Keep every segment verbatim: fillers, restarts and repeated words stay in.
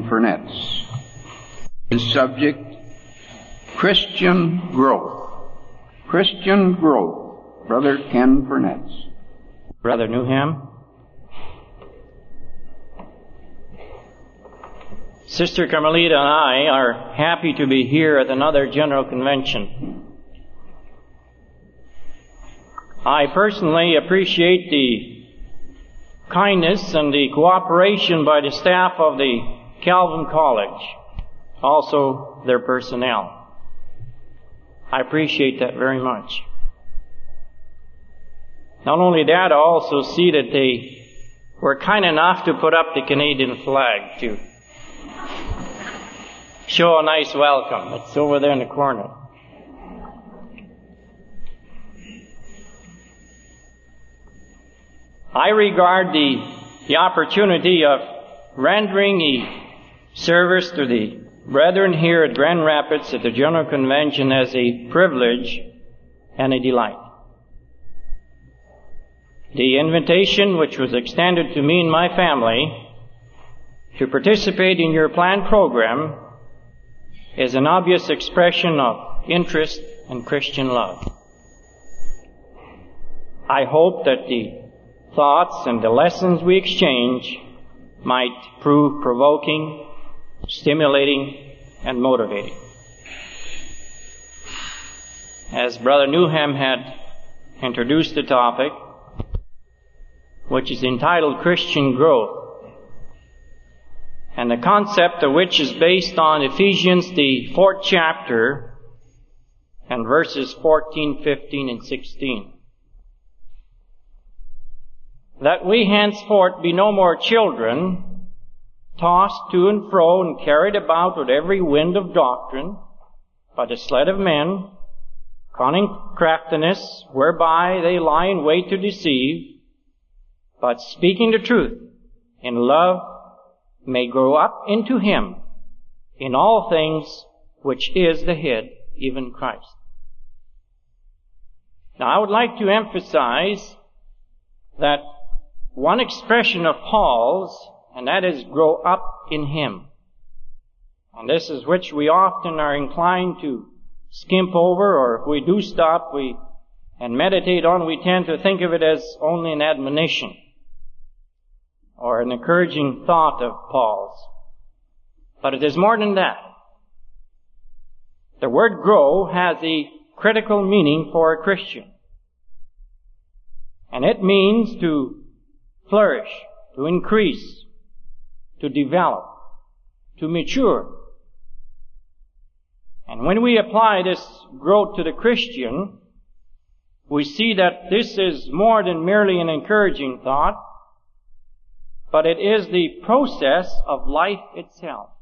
Furness. His subject, Christian growth. Christian growth. Brother Ken Furness. Brother Newham. Sister Carmelita and I are happy to be here at another General Convention. I personally appreciate the kindness and the cooperation by the staff of the Calvin College, also their personnel. I appreciate that very much. Not only that, I also see that they were kind enough to put up the Canadian flag to show a nice welcome. It's over there in the corner. I regard the, the opportunity of rendering a service to the brethren here at Grand Rapids at the General Convention as a privilege and a delight. The invitation which was extended to me and my family to participate in your planned program is an obvious expression of interest and Christian love. I hope that the thoughts and the lessons we exchange might prove provoking, stimulating, and motivating. As Brother Newham had introduced the topic, which is entitled Christian Growth, and the concept of which is based on Ephesians, the fourth chapter, and verses fourteen, fifteen, and sixteen. That we henceforth be no more children, tossed to and fro and carried about with every wind of doctrine, by the sleight of men, cunning craftiness, whereby they lie in wait to deceive, but speaking the truth in love, may grow up into Him in all things which is the head, even Christ. Now I would like to emphasize that one expression of Paul's, and that is grow up in Him. And this is which we often are inclined to skimp over, or if we do stop we and meditate on, we tend to think of it as only an admonition or an encouraging thought of Paul's. But it is more than that. The word grow has a critical meaning for a Christian. And it means to flourish, to increase, to develop, to mature. And when we apply this growth to the Christian, we see that this is more than merely an encouraging thought, but it is the process of life itself.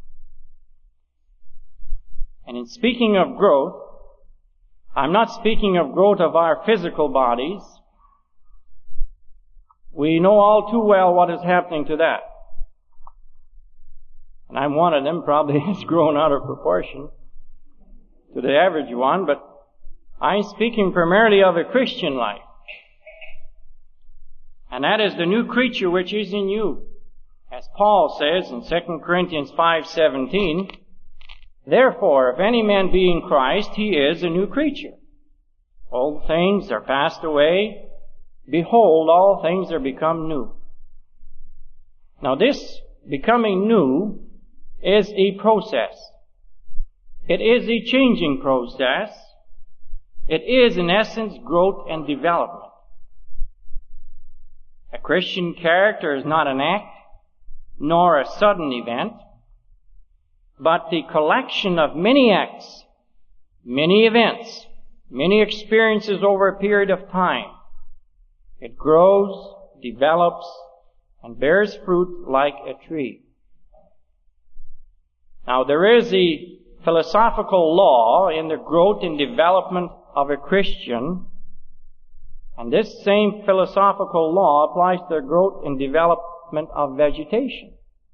And in speaking of growth, I'm not speaking of growth of our physical bodies. We know all too well what is happening to that. And I'm one of them, probably has grown out of proportion to the average one, but I'm speaking primarily of a Christian life. And that is the new creature which is in you. As Paul says in Second Corinthians five seventeen, therefore, if any man be in Christ, he is a new creature. Old things are passed away. Behold, all things are become new. Now this becoming new is a process. It is a changing process. It is, in essence, growth and development. A Christian character is not an act, nor a sudden event, but the collection of many acts, many events, many experiences over a period of time. It grows, develops, and bears fruit like a tree. Now there is a philosophical law in the growth and development of a Christian, and this same philosophical law applies to the growth and development of vegetation.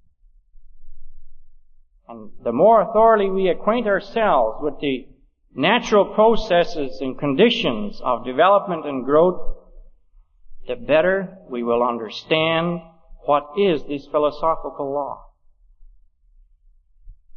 And the more thoroughly we acquaint ourselves with the natural processes and conditions of development and growth, the better we will understand what is this philosophical law.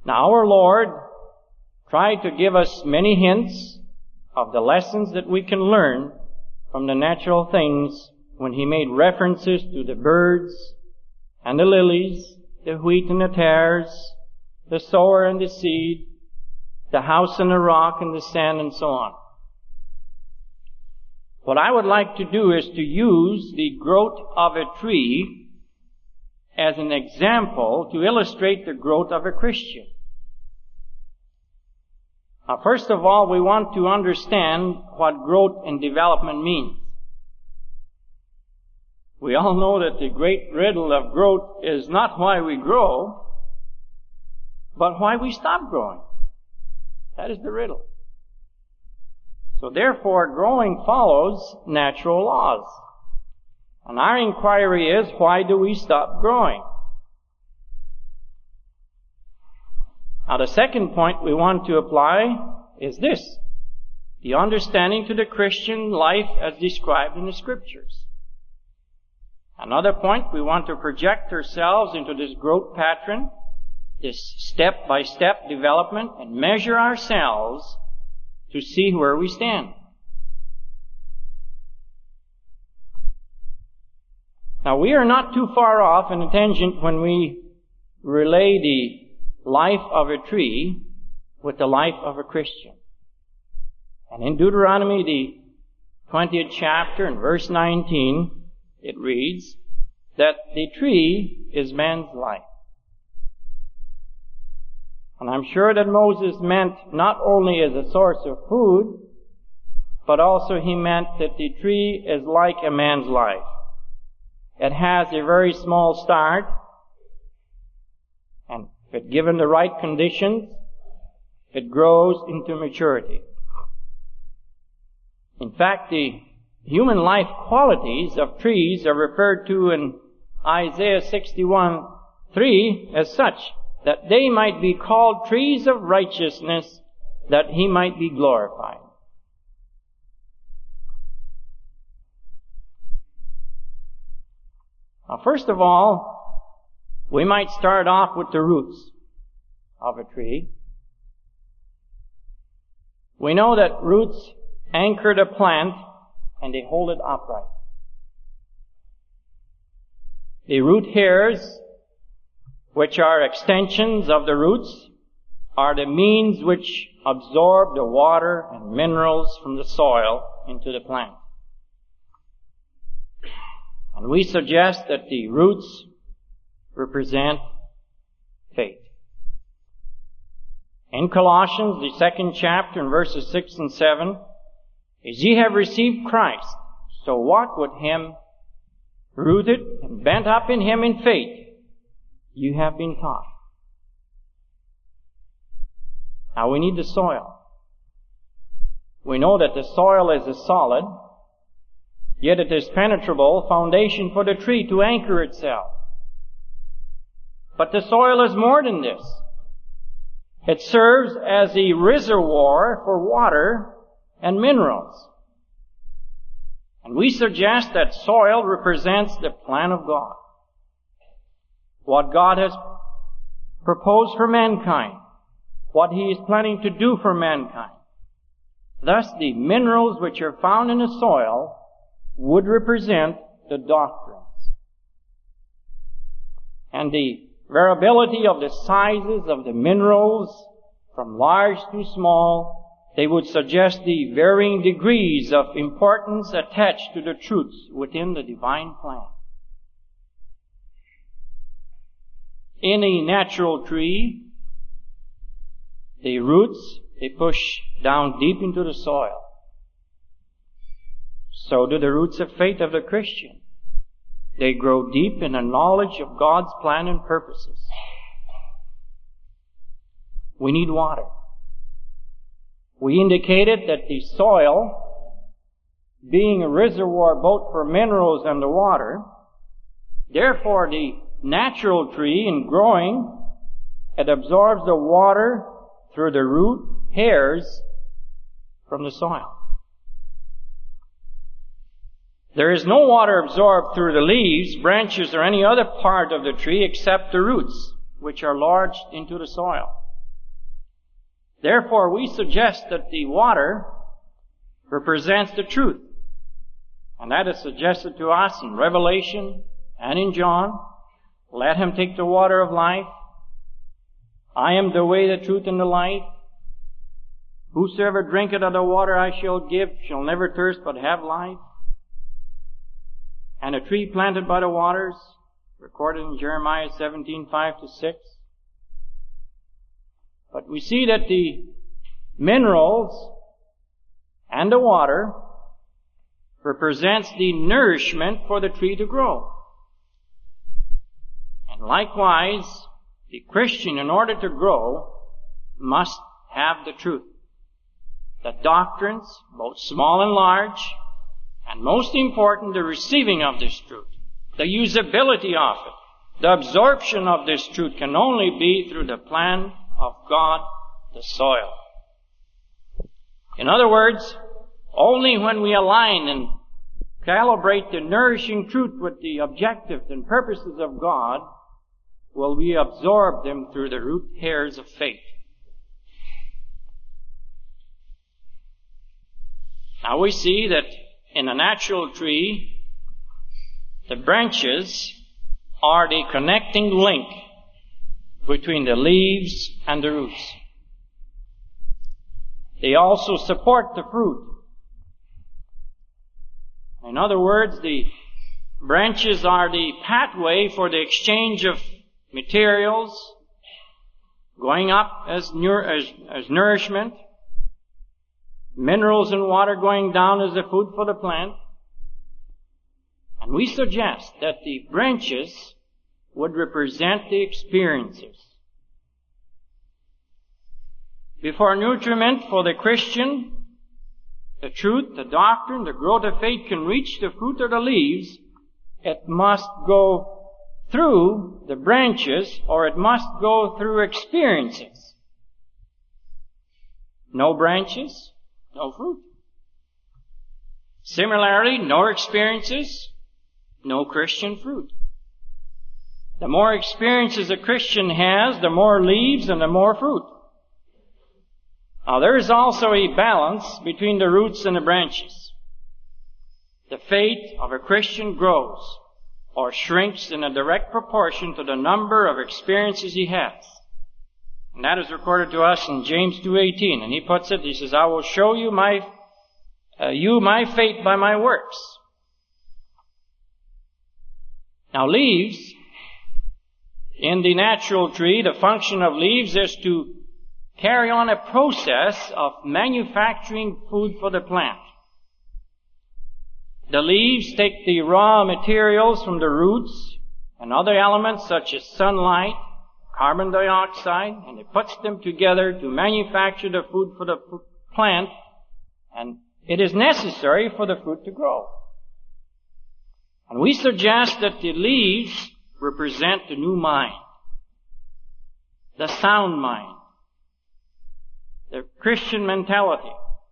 Now our Lord tried to give us many hints of the lessons that we can learn from the natural things when He made references to the birds and the lilies, the wheat and the tares, the sower and the seed, the house and the rock and the sand and so on. What I would like to do is to use the growth of a tree as an example to illustrate the growth of a Christian. Now, first of all, we want to understand what growth and development means. We all know that the great riddle of growth is not why we grow, but why we stop growing. That is the riddle. So therefore, growing follows natural laws. And our inquiry is, why do we stop growing? Now the second point we want to apply is this: the understanding to the Christian life as described in the Scriptures. Another point, we want to project ourselves into this growth pattern, this step-by-step development, and measure ourselves to see where we stand. Now we are not too far off in a tangent when we relay the life of a tree with the life of a Christian. And in Deuteronomy, the twentieth chapter and verse nineteen, it reads that the tree is man's life. And I'm sure that Moses meant not only as a source of food, but also he meant that the tree is like a man's life. It has a very small start, and if given the right conditions, it grows into maturity. In fact, the human life qualities of trees are referred to in Isaiah sixty-one three as such, that they might be called trees of righteousness, that He might be glorified. Now, first of all, we might start off with the roots of a tree. We know that roots anchor the plant and they hold it upright. The root hairs, which are extensions of the roots, are the means which absorb the water and minerals from the soil into the plant. And we suggest that the roots represent faith. In Colossians, the second chapter, in verses six and seven, as ye have received Christ, so walk with Him, rooted and bent up in Him in faith, you have been taught. Now we need the soil. We know that the soil is a solid, yet it is penetrable foundation for the tree to anchor itself. But the soil is more than this. It serves as a reservoir for water and minerals. And we suggest that soil represents the plan of God. What God has proposed for mankind. What He is planning to do for mankind. Thus, the minerals which are found in the soil would represent the doctrines. And the variability of the sizes of the minerals, from large to small, they would suggest the varying degrees of importance attached to the truths within the divine plan. In a natural tree, the roots, they push down deep into the soil. So do the roots of faith of the Christian. They grow deep in the knowledge of God's plan and purposes. We need water. We indicated that the soil, being a reservoir both for minerals and the water, therefore the natural tree in growing, it absorbs the water through the root hairs from the soil. There is no water absorbed through the leaves, branches, or any other part of the tree except the roots, which are lodged into the soil. Therefore, we suggest that the water represents the truth. And that is suggested to us in Revelation and in John. Let him take the water of life. I am the way, the truth, and the life. Whosoever drinketh of the water I shall give shall never thirst but have life. And a tree planted by the waters, recorded in Jeremiah seventeen, five to six. But we see that the minerals and the water represents the nourishment for the tree to grow. And likewise, the Christian, in order to grow, must have the truth. The doctrines, both small and large, and most important, the receiving of this truth, the usability of it, the absorption of this truth can only be through the plan of God, the soil. In other words, only when we align and calibrate the nourishing truth with the objectives and purposes of God will we absorb them through the root hairs of faith. Now we see that in a natural tree, the branches are the connecting link between the leaves and the roots. They also support the fruit. In other words, the branches are the pathway for the exchange of materials going up as, nour- as, as nourishment, minerals and water going down as the food for the plant. And we suggest that the branches would represent the experiences. Before nutriment for the Christian, the truth, the doctrine, the growth of faith can reach the fruit or the leaves, it must go through the branches, or it must go through experiences. No branches, no fruit. Similarly, no experiences, no Christian fruit. The more experiences a Christian has, the more leaves and the more fruit. Now there is also a balance between the roots and the branches. The faith of a Christian grows or shrinks in a direct proportion to the number of experiences he has. And that is recorded to us in James two eighteen. And he puts it, he says, I will show you my, uh, you my faith by my works. Now leaves, in the natural tree, the function of leaves is to carry on a process of manufacturing food for the plant. The leaves take the raw materials from the roots and other elements such as sunlight, carbon dioxide, and it puts them together to manufacture the food for the plant, and it is necessary for the fruit to grow. And we suggest that the leaves represent the new mind, the sound mind, the Christian mentality.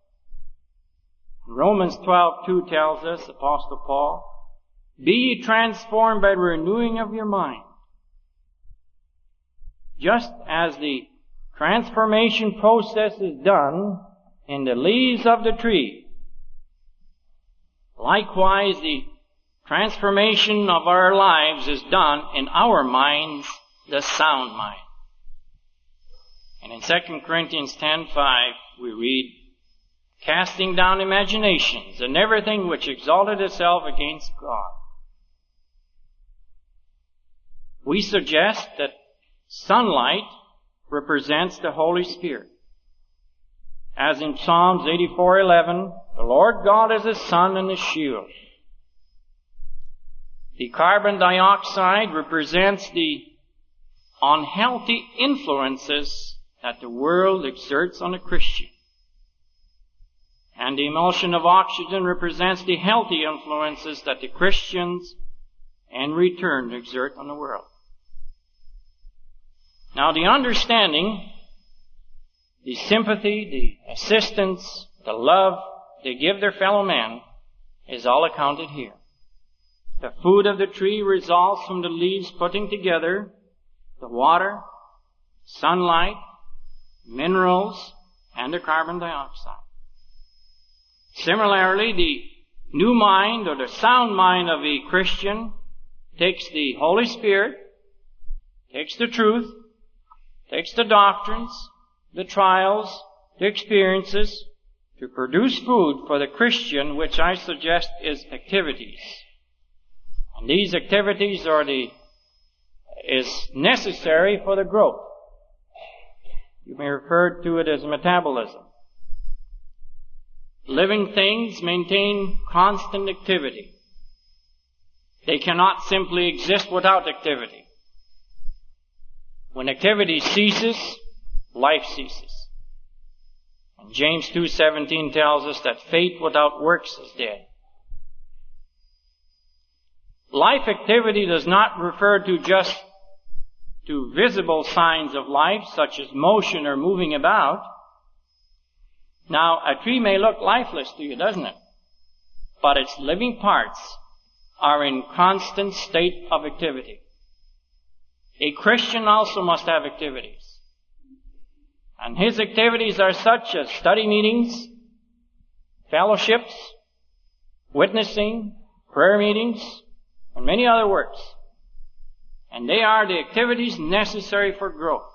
Romans twelve two tells us, Apostle Paul, be ye transformed by the renewing of your mind. Just as the transformation process is done in the leaves of the tree, likewise the transformation of our lives is done in our minds, the sound mind. And in Second Corinthians ten five, we read, casting down imaginations and everything which exalted itself against God. We suggest that sunlight represents the Holy Spirit. As in Psalms eighty-four eleven, the Lord God is a sun and a shield. The carbon dioxide represents the unhealthy influences that the world exerts on a Christian. And the emulsion of oxygen represents the healthy influences that the Christians in return exert on the world. Now the understanding, the sympathy, the assistance, the love they give their fellow man is all accounted here. The food of the tree results from the leaves putting together the water, sunlight, minerals, and the carbon dioxide. Similarly, the new mind or the sound mind of a Christian takes the Holy Spirit, takes the truth, takes the doctrines, the trials, the experiences, to produce food for the Christian, which I suggest is activities. And these activities are the, is necessary for the growth. You may refer to it as metabolism. Living things maintain constant activity. They cannot simply exist without activity. When activity ceases, life ceases. And James two seventeen tells us that faith without works is dead. Life activity does not refer to just to visible signs of life, such as motion or moving about. Now, a tree may look lifeless to you, doesn't it? But its living parts are in constant state of activity. A Christian also must have activities. And his activities are such as study meetings, fellowships, witnessing, prayer meetings, and many other works. And they are the activities necessary for growth.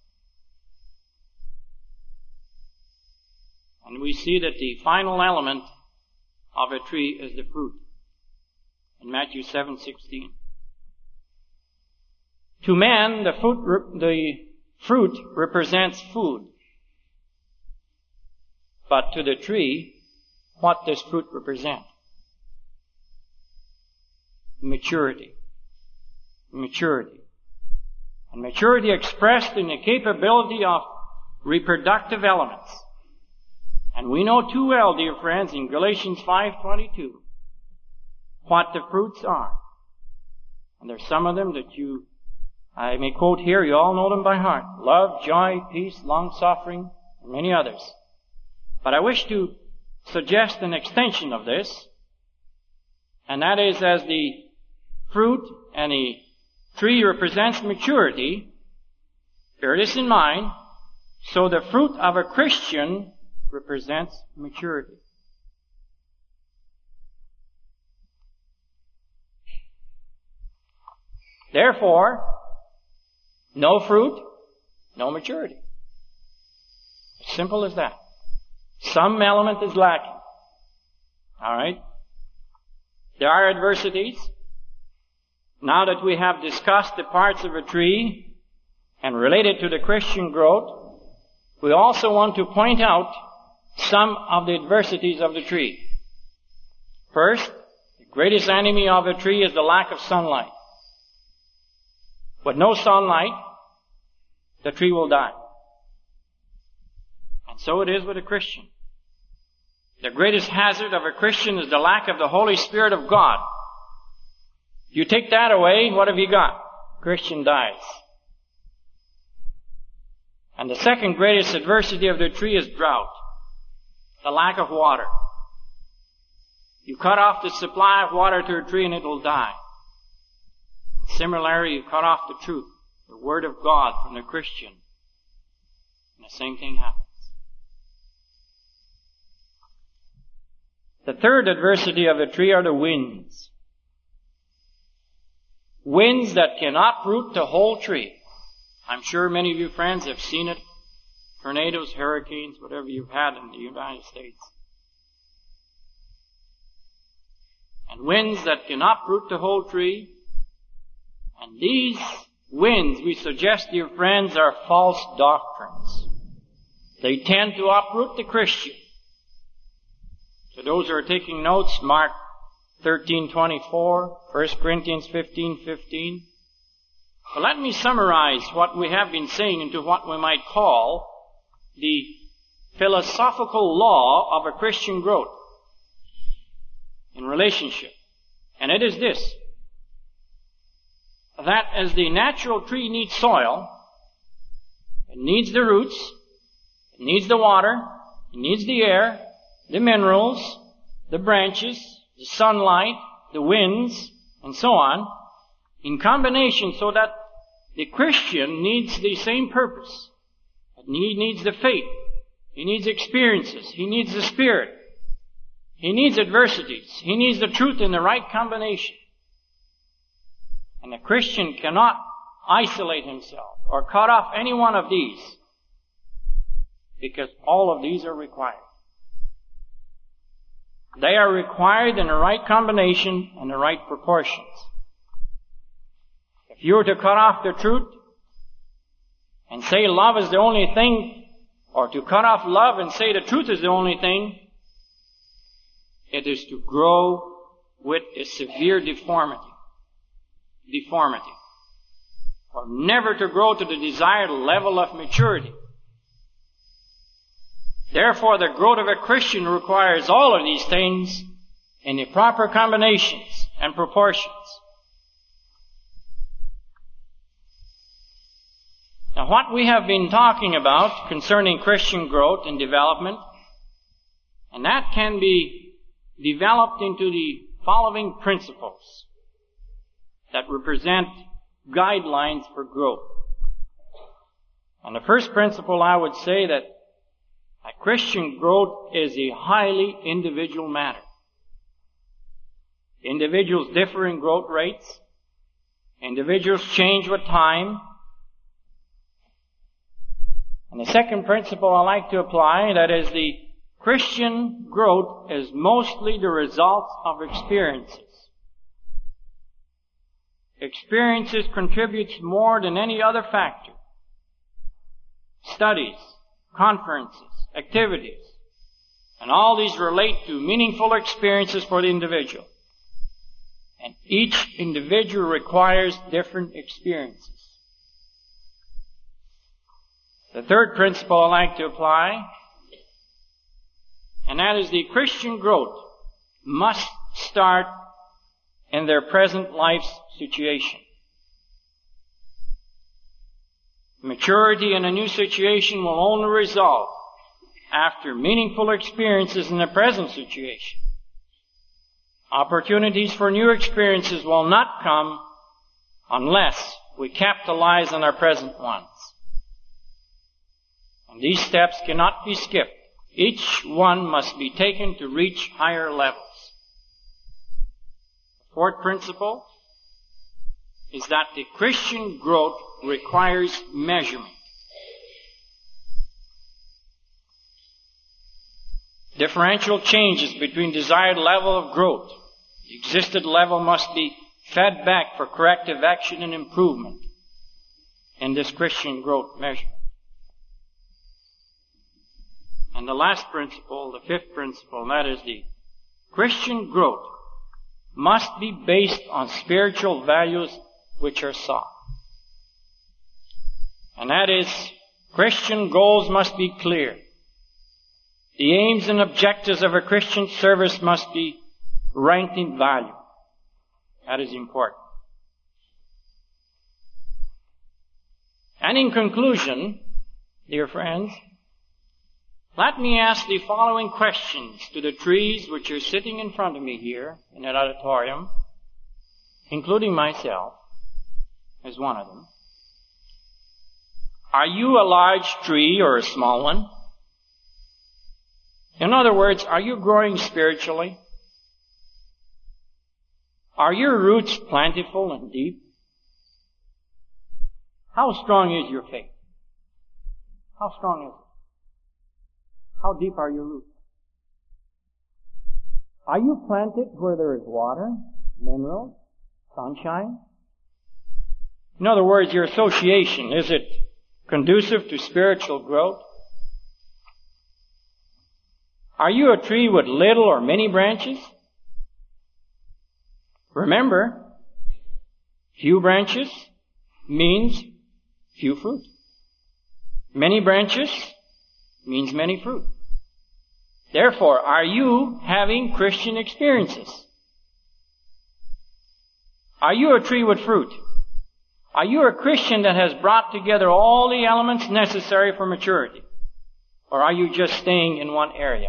And we see that the final element of a tree is the fruit. In Matthew seven sixteen. To man, the fruit, the fruit represents food. But to the tree, what does fruit represent? Maturity. Maturity. And maturity expressed in the capability of reproductive elements. And we know too well, dear friends, in Galatians five twenty-two, what the fruits are. And there's some of them that you, I may quote here, you all know them by heart. Love, joy, peace, long-suffering, and many others. But I wish to suggest an extension of this, and that is as the fruit and the tree represents maturity, bear this in mind, so the fruit of a Christian represents maturity. Therefore, no fruit, no maturity. As simple as that. Some element is lacking. Alright? There are adversities. Now that we have discussed the parts of a tree and related to the Christian growth, we also want to point out some of the adversities of the tree. First, the greatest enemy of a tree is the lack of sunlight. With no sunlight, the tree will die. And so it is with a Christian. The greatest hazard of a Christian is the lack of the Holy Spirit of God. You take that away, what have you got? Christian dies. And the second greatest adversity of the tree is drought. The lack of water. You cut off the supply of water to a tree and it will die. Similarly, you cut off the truth, the Word of God from the Christian, and the same thing happens. The third adversity of a tree are the winds. Winds that can uproot the whole tree. I'm sure many of you friends have seen it. Tornadoes, hurricanes, whatever you've had in the United States. And winds that can uproot the whole tree. And these winds, we suggest, dear friends, are false doctrines. They tend to uproot the Christian. So those who are taking notes, Mark thirteen twenty-four, First Corinthians fifteen fifteen. But let me summarize what we have been saying into what we might call the philosophical law of a Christian growth in relationship. And it is this, that as the natural tree needs soil, it needs the roots, it needs the water, it needs the air, the minerals, the branches, the sunlight, the winds, and so on, in combination, so that the Christian needs the same purpose. He needs the faith. He needs experiences. He needs the Spirit. He needs adversities. He needs the truth in the right combination. And the Christian cannot isolate himself or cut off any one of these, because all of these are required. They are required in the right combination and the right proportions. If you were to cut off the truth and say love is the only thing, or to cut off love and say the truth is the only thing, it is to grow with a severe deformity. Deformity. Or never to grow to the desired level of maturity. Therefore, the growth of a Christian requires all of these things in the proper combinations and proportions. Now, what we have been talking about concerning Christian growth and development, and that can be developed into the following principles that represent guidelines for growth. And the first principle, I would say that a Christian growth is a highly individual matter. Individuals differ in growth rates. Individuals change with time. And the second principle I like to apply, that is, the Christian growth is mostly the result of experiences. Experiences contributes more than any other factor. Studies, conferences, activities, and all these relate to meaningful experiences for the individual. And each individual requires different experiences. The third principle I like to apply, and that is the Christian growth must start in their present life's situation. Maturity in a new situation will only result after meaningful experiences in the present situation. Opportunities for new experiences will not come unless we capitalize on our present ones. And these steps cannot be skipped. Each one must be taken to reach higher levels. The fourth principle is that the Christian growth requires measurement. Differential changes between desired level of growth. The existed level must be fed back for corrective action and improvement in this Christian growth measurement. And the last principle, the fifth principle, that is the Christian growth must be based on spiritual values which are sought. And that is, Christian goals must be clear. The aims and objectives of a Christian service must be ranked in value. That is important. And in conclusion, dear friends, let me ask the following questions to the trees which are sitting in front of me here in that auditorium, including myself as one of them. Are you a large tree or a small one? In other words, are you growing spiritually? Are your roots plentiful and deep? How strong is your faith? How strong is it? How deep are your roots? Are you planted where there is water, minerals, sunshine? In other words, your association, is it conducive to spiritual growth? Are you a tree with little or many branches? Remember, few branches means few fruit. Many branches means many fruit. Therefore, are you having Christian experiences? Are you a tree with fruit? Are you a Christian that has brought together all the elements necessary for maturity? Or are you just staying in one area?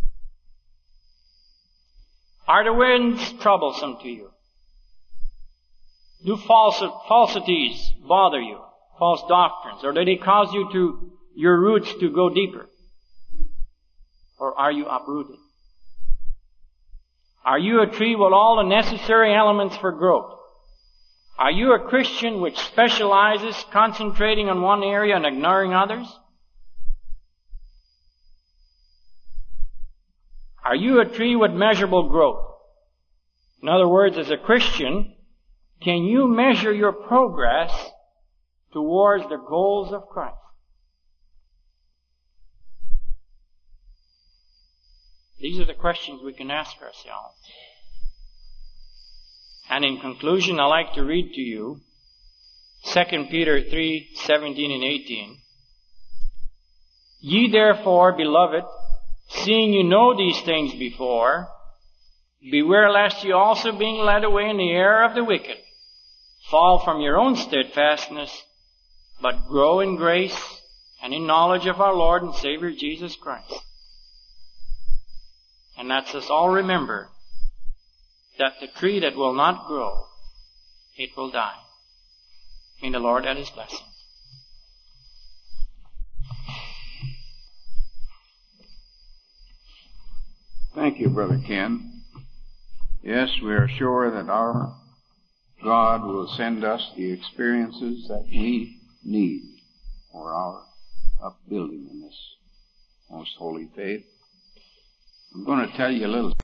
Are the winds troublesome to you? Do false, falsities bother you? False doctrines? Or do they cause you to, your roots to go deeper? or are you uprooted? Are you a tree with all the necessary elements for growth? Are you a Christian which specializes, concentrating on one area and ignoring others? Are you a tree with measurable growth? In other words, as a Christian, can you measure your progress towards the goals of Christ? These are the questions we can ask ourselves. And in conclusion, I'd like to read to you Second Peter three, seventeen and eighteen. Ye therefore, beloved, seeing you know these things before, beware lest you also being led away in the error of the wicked, fall from your own steadfastness, but grow in grace and in knowledge of our Lord and Savior Jesus Christ. And let's us all remember that the tree that will not grow, it will die. May the Lord add His blessing. Thank you, Brother Ken. Yes, we are sure that our God will send us the experiences that we need for our upbuilding in this most holy faith. I'm going to tell you a little